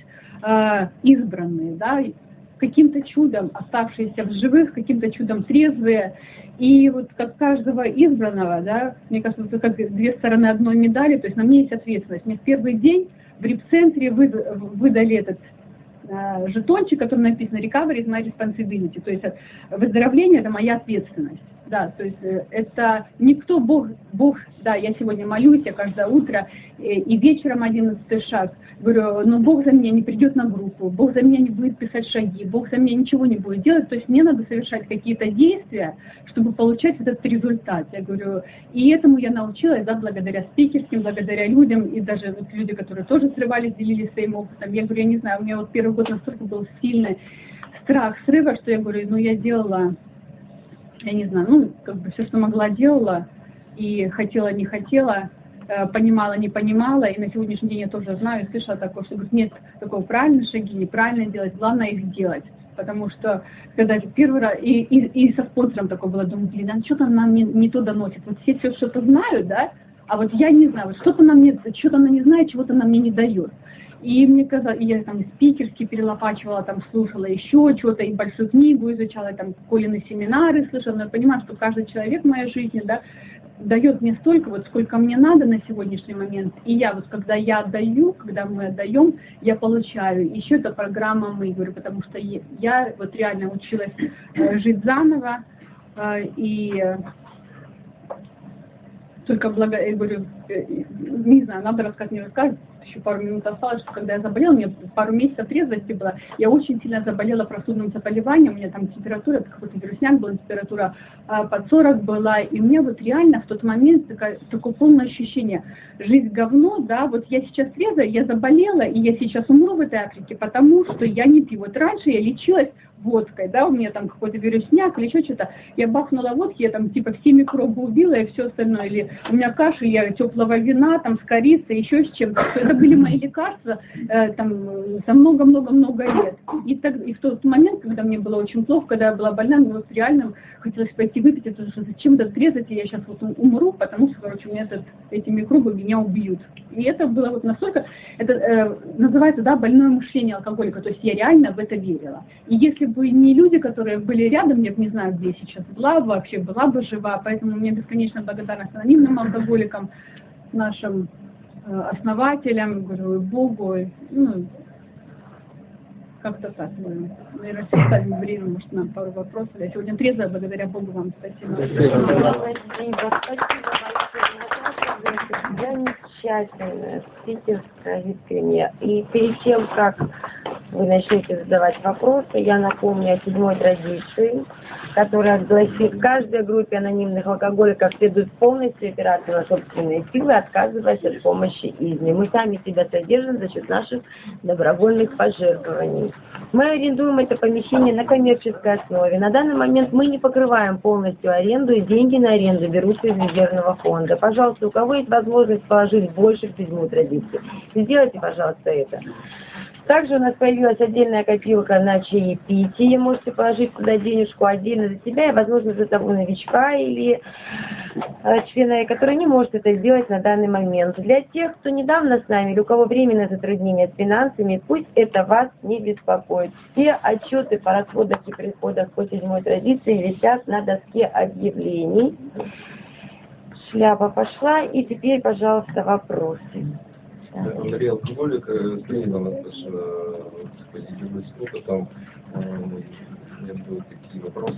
избранные, да, каким-то чудом оставшиеся в живых, каким-то чудом трезвые, и вот как каждого избранного, да, мне кажется, это как две стороны одной медали, то есть на мне есть ответственность. Мне в первый день в реп-центре выдали этот жетончик, который написано «Recovery is my responsibility», то есть выздоровление – это моя ответственность. Да, то есть это никто, Бог, да, я сегодня молюсь, я каждое утро, и вечером 11 шаг, говорю, но Бог за меня не придет на группу, Бог за меня не будет писать шаги, Бог за меня ничего не будет делать, то есть мне надо совершать какие-то действия, чтобы получать этот результат. Я говорю, и этому я научилась, да, благодаря спикерским, благодаря людям, и даже вот люди, которые тоже срывались, делились своим опытом. Я говорю, я не знаю, у меня вот первый год настолько был сильный страх срыва, что я говорю, ну я делала... Я не знаю, ну, как бы все, что могла, делала, и хотела, не хотела, понимала, не понимала, и на сегодняшний день я тоже знаю, слышала такое, что говорит, нет такого правильные шаги, неправильно делать, главное их делать. Потому что, когда первый раз, и со спонсором такое было, думаю, блин, а что-то нам не то доносит. Вот все что-то знают, да, а вот я не знаю, вот что-то она не знает, чего-то она мне не дает. И мне казалось, я там спикерски перелопачивала, там слушала еще что-то, и большую книгу изучала, там Колины семинары слышала, но я понимаю, что каждый человек в моей жизни, да, дает мне столько, вот сколько мне надо на сегодняшний момент. И я вот, когда я отдаю, когда мы отдаем, я получаю. Еще это программа «Мы», говорю, потому что я вот реально училась жить заново, и только я говорю, не знаю, надо рассказать, не рассказать, еще пару минут осталось, что когда я заболела, у меня пару месяцев трезвости было, я очень сильно заболела простудным заболеванием, у меня там температура, какой-то вирусняк был, температура под 40 была, и у меня вот реально в тот момент такое полное ощущение, жизнь говно, да, вот я сейчас трезвая, я заболела, и я сейчас умру в этой Африке, потому что я не пью. Вот раньше я лечилась водкой, да, у меня там какой-то вирусняк или еще что-то, я бахнула водки, я там типа все микробы убила и все остальное, или у меня каша, я теплого вина, там с корицей, еще с чем-то. Это были мои лекарства там за много-много-много лет. И в тот момент, когда мне было очень плохо, когда я была больна, мне вот реально хотелось пойти выпить, это зачем-то срезать, и я сейчас вот умру, потому что, короче, у меня эти микробы меня убьют. И это было вот настолько, это называется, да, больное мышление алкоголика, то есть я реально в это верила. И если бы не люди, которые были рядом, я бы не знаю, где сейчас была бы жива, поэтому мне бесконечно благодарность анонимным алкоголикам, нашим основателям, говорю, Богу, ну, как-то так. Наверное, оставим время, может, на пару вопросов. Я сегодня трезвая, благодаря Богу вам. Спасибо. Замечательно, питерская искренне. И перед тем, как вы начнете задавать вопросы, я напомню о 7-й традиции, которая гласит: в каждой группе анонимных алкоголиков следует полностью опираться на собственные силы, отказываясь от помощи извне. Мы сами себя содержим за счет наших добровольных пожертвований. Мы арендуем это помещение на коммерческой основе. На данный момент мы не покрываем полностью аренду, и деньги на аренду берутся из резервного фонда. Пожалуйста, у кого есть возможность положить больше в 7-ю традицию, сделайте, пожалуйста, это. Также у нас появилась отдельная копилка на чаепитие. Можете положить туда денежку отдельно за себя и, возможно, за того новичка или члена, который не может это сделать на данный момент. Для тех, кто недавно с нами или у кого временное затруднение с финансами, пусть это вас не беспокоит. Все отчеты по расходах и приходах по 7-й традиции висят на доске объявлений. Шляпа пошла, и теперь, пожалуйста, вопросы. Андрей алкоголик, принял наш позитивный опытом. У меня были такие вопросы,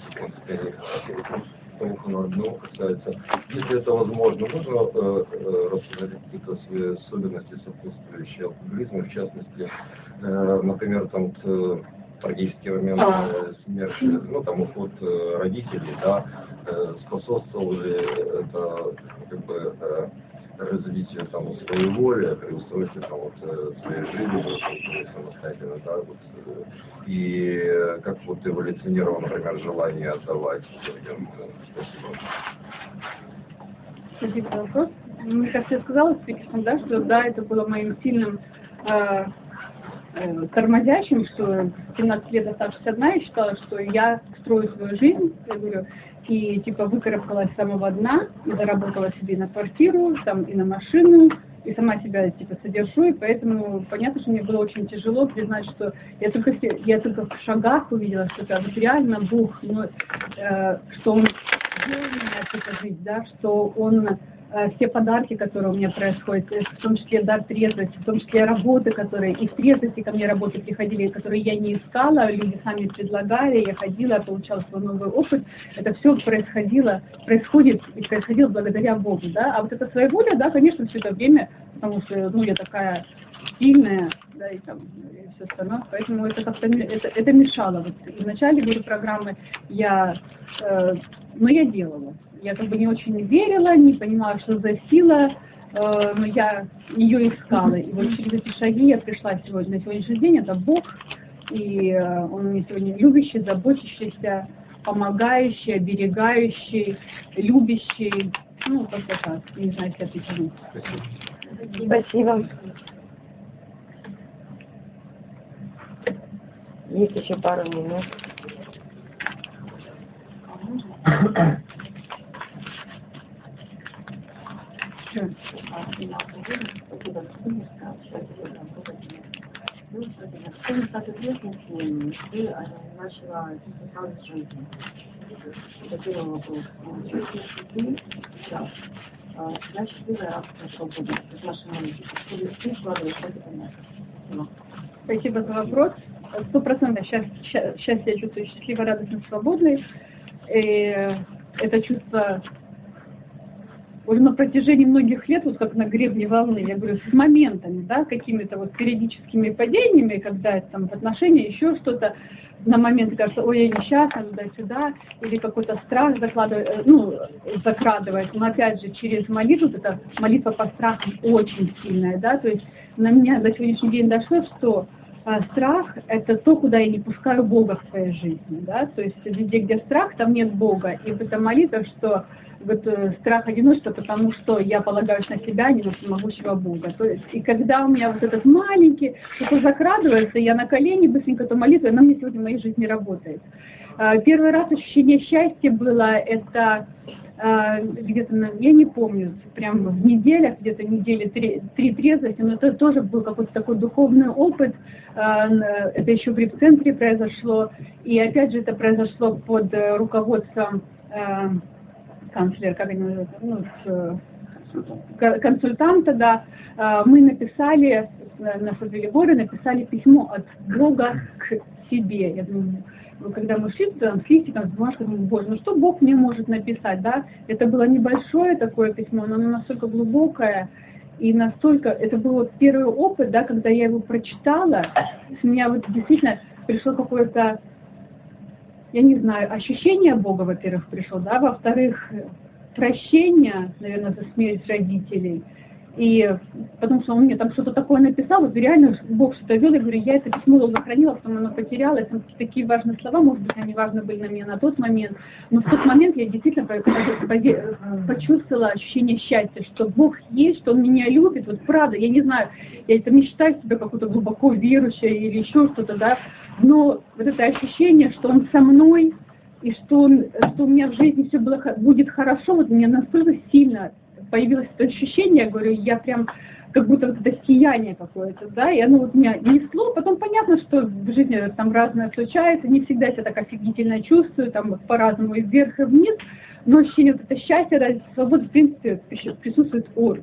одного касается. Если это возможно, можно рассказать какие-то свои особенности, сопутствующие алкоголизму, в частности, например, там трагический момент смерти, ну там уход родителей, да, способствовало ли это как бы развитию там своей воли, при устройстве там вот своей жизни, самостоятельно, да, вот, и как вот эволюционировало, например, желание отдавать людям. Спасибо за вопрос. Мне, как я сказала, спикером, да, что да, это было моим сильным тормозящим, что 17 лет оставшись одна, я считала, что я строю свою жизнь, я говорю, и типа выкарабкалась с самого дна, и заработала себе на квартиру, там, и на машину, и сама себя типа содержу, и поэтому понятно, что мне было очень тяжело признать, что я только в шагах увидела, что это вот реально Бог, что Он сделал меня это жить, да, что Он все подарки, которые у меня происходят, в том числе дар трезвости, в том числе работы, которые и в трезвости ко мне работы приходили, которые я не искала, люди сами предлагали, я ходила, получала свой новый опыт, это все происходило благодаря Богу, да, а вот это своя воля, да, конечно, все это время, потому что, ну, я такая сильная, да, и там, и все остальное, поэтому это как-то, это мешало, вот, в начале, говорю, программы я делала. Я как бы не очень верила, не понимала, что за сила, но я ее искала. И вот через эти шаги я пришла сегодня. На сегодняшний день это Бог, и Он мне сегодня любящий, заботящийся, помогающий, оберегающий, любящий. Ну, как-то так. Не знаю, если отвечу. Спасибо. Есть еще пару минут. Стать известной ты начала интересоваться жизнью. Это первый вопрос. Если ты сейчас счастливая, раз пришел туда, из нашей молитвы, ты складываешь, как это понятно? Спасибо за вопрос. 100% сейчас я чувствую счастливой, радостной, свободной. И это чувство уже на протяжении многих лет, вот как на гребне волны, я говорю, с моментами, да, какими-то вот периодическими падениями, когда там в отношениях еще что-то, на момент кажется, ой, я несчастна, туда-сюда, или какой-то страх закрадывается. Но опять же, через молитву, эта молитва по страхам очень сильная, да, то есть на меня до сегодняшний день дошло, что страх – это то, куда я не пускаю Бога в своей жизни. Да? То есть везде, где страх, там нет Бога. И в этом молитва, что вот, страх одиночества, потому что я полагаюсь на себя, а не на всемогущего Бога. То есть, и когда у меня вот этот маленький, что-то закрадывается, я на колени быстренько эту молитву, она мне сегодня в моей жизни работает. Первый раз ощущение счастья было, это где-то, я не помню, прям в неделях, где-то недели 3 трезвости, но это тоже был какой-то такой духовный опыт, это еще в репцентре произошло, и опять же это произошло под руководством канцлера, как они называются, консультанта, да, мы написали, на Фабилиборе написали письмо от Бога к себе. Я думаю, когда мы шли туда, с листиком, с бумажкой, думаю, Боже, ну что Бог мне может написать, да? Это было небольшое такое письмо, но оно настолько глубокое, и настолько, это был вот первый опыт, да, когда я его прочитала, с меня вот действительно пришло какое-то, я не знаю, ощущение Бога, во-первых, пришло, да, во-вторых, прощение, наверное, за смерть родителей. И потому что он мне там что-то такое написал, вот реально Бог что-то вел, я говорю, я это письмо долго хранила, потом оно потерялось, там такие важные слова, может быть, они важны были на меня на тот момент, но в тот момент я действительно почувствовала ощущение счастья, что Бог есть, что Он меня любит, вот правда, я не знаю, я это не считаю себя какой-то глубоко верующей или еще что-то, да, но вот это ощущение, что Он со мной, и что у меня в жизни все будет хорошо, вот мне настолько сильно появилось это ощущение, я говорю, я прям как будто вот это сияние какое-то, да, и оно вот меня несло, потом понятно, что в жизни там разное случается, не всегда себя так офигительно чувствую, там по-разному и вверх, и вниз, но ощущение вот это счастья, ради свободы, в принципе, присутствует вот,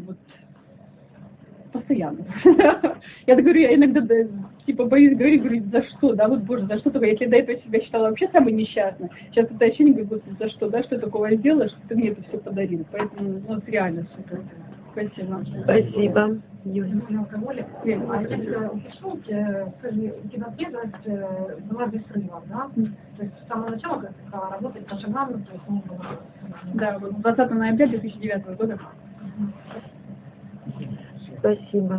постоянно. Я говорю, я иногда боюсь говорить, за что, да, вот, Боже, за что только, если до этого себя считала вообще самой несчастной, сейчас это ощущение, говорю, Господи, за что, да, что такого я сделала, что ты мне это все подарил, поэтому, вот реально супер. Спасибо. Спасибо. Юля. А если ушел, скажи, у тебя трезвость была без срыва, да? То есть с самого начала, как стала работать по шагам, то есть не было. Да, вот 20 ноября 2009 года. Спасибо.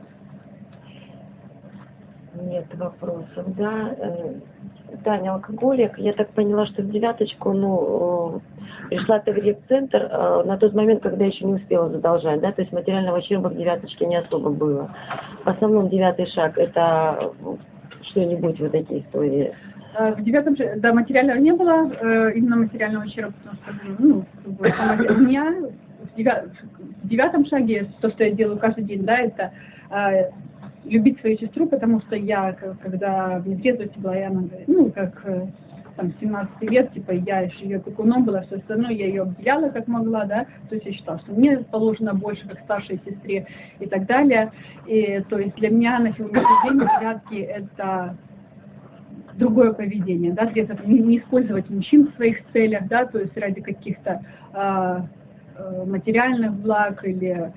Нет вопросов, да. Таня, алкоголик. Я так поняла, что в девяточку, пришла ты в реп-центр на тот момент, когда еще не успела задолжать, да, то есть материального ущерба в девяточке не особо было. В основном 9-й шаг, это что-нибудь вот такие истории. В 9-м, да, материального не было, именно материального ущерба, потому что, у меня в 9-м шаге, то, что я делаю каждый день, да, это любить свою сестру, потому что я, когда в нетрезвости была, я, как там 17 лет, типа, я еще ее опекуном была, все остальное, я ее объяла как могла, да, то есть я считала, что мне положено больше, как старшей сестре и так далее, и, то есть для меня на сегодняшний день взятки это другое поведение, да, где-то не использовать мужчин в своих целях, да, то есть ради каких-то материальных благ или,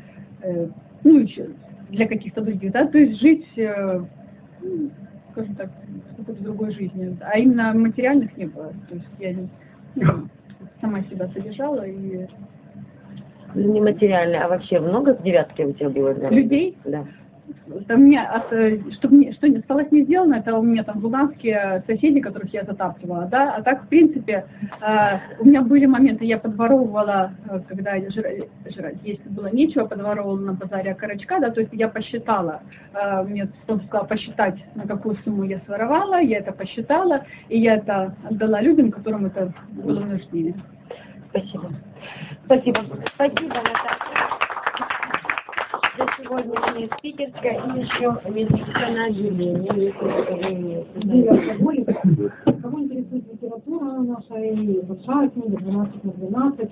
для каких-то других, да, то есть жить, скажем так, какой-то другой жизнью, а именно материальных не было, то есть я сама себя содержала и... Не материально, а вообще много в девятке у тебя было? Да? Людей? Да. У меня, что осталось не сделано, это у меня там луганские соседи, которых я затапливала, да, а так, в принципе, у меня были моменты, я подворовывала, когда жрать есть было нечего, подворовывала на базаре окорочка, да, то есть я посчитала, мне сказала посчитать, на какую сумму я своровала, я это посчитала, и я это отдала людям, которым это было нужнее. Спасибо. Спасибо. Спасибо, Наташа. За сегодняшнее спикерское и еще медицинское отделение. Кого интересует литература наша и большая книга 12/12.